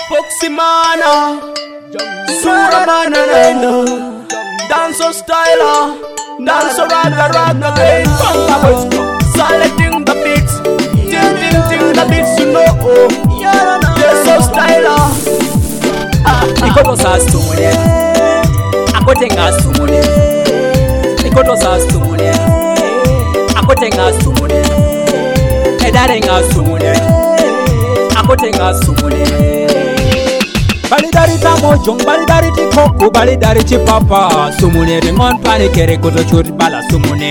Poximana, Suramana, Dancer Styler, Dancer Raga again. Selecting the beats, ting the beats, you know. Dancer Styler. Ikoto sa stumune, akotenga stumune. Ikoto sa stumune, akotenga stumune. Edarenga stumune, akotenga stumune. Balidari tamojong, balidari tikoku, balidari chipapa. Sumune ringon pani kere koto churi bala sumune.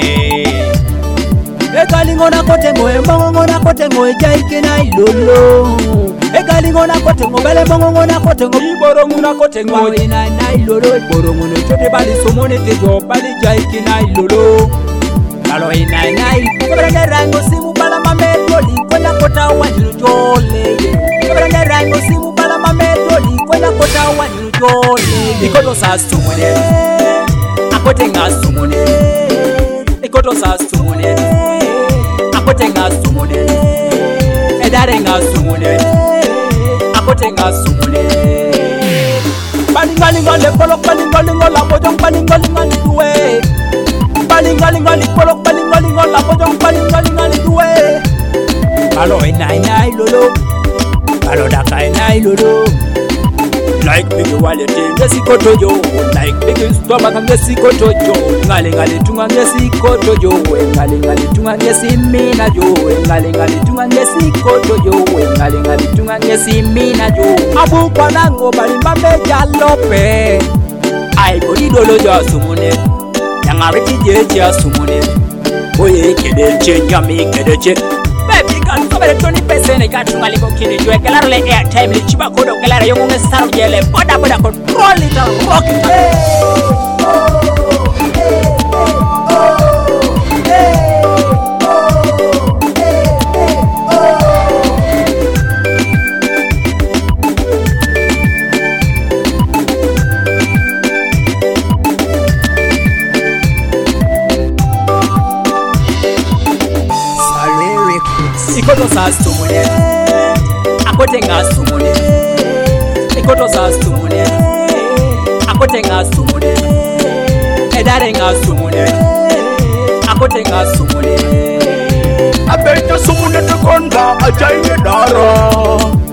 Egalingona kotengo, mbongona kotengo, jaike na ilolo. Egalingona kotengo, bale mbongona kotengo, iboronguna kotengo, ina na ilolo. Iboronguna churi bali sumune tejo, bali jaike na ilolo. Balo ina na ilolo. Kebrenge rango simu bala mametoli, kwenda kota wanjilu jole. Kebrenge rango simu bala mametoli, kwenda kota wanjilu jole. Ikoto sa stumune, akotenga stumune. Ikoto sa stumune, akotenga stumune. Edarenga stumune, akotenga stumune. Balingalinga le polok, balingalinga la bojong, balingalinga li duwe. Balingalinga li polok, balingalinga la bojong, balingalinga li duwe. Balo ina ilolo, balo daka ina ilolo. Like big wallet ngesi kotojo, like big stomach ngesi kotojo. Ngali tunga ngesi kotojo, ngali tunga ngesi mina jo, ngali tunga ngesi kotojo, ngali tunga ngesi mina jo. Abu kwanango balimba meja lope. Ai bodi dolo jo sumune, yangariti jeje sumune. Oye kedeche nyami kedeche. Baby girl, sobre 20% katunga liko kini jwe kelaro le airtime li chiba kodo kelaro yongo ngesaro jele boda control it and rock it. Ikoto sa stumune, akotenga stumune. Ikoto sa stumune, akotenga stumune. Edarenga stumune, akotenga stumune. I bet you sumune to konda ajaye dara.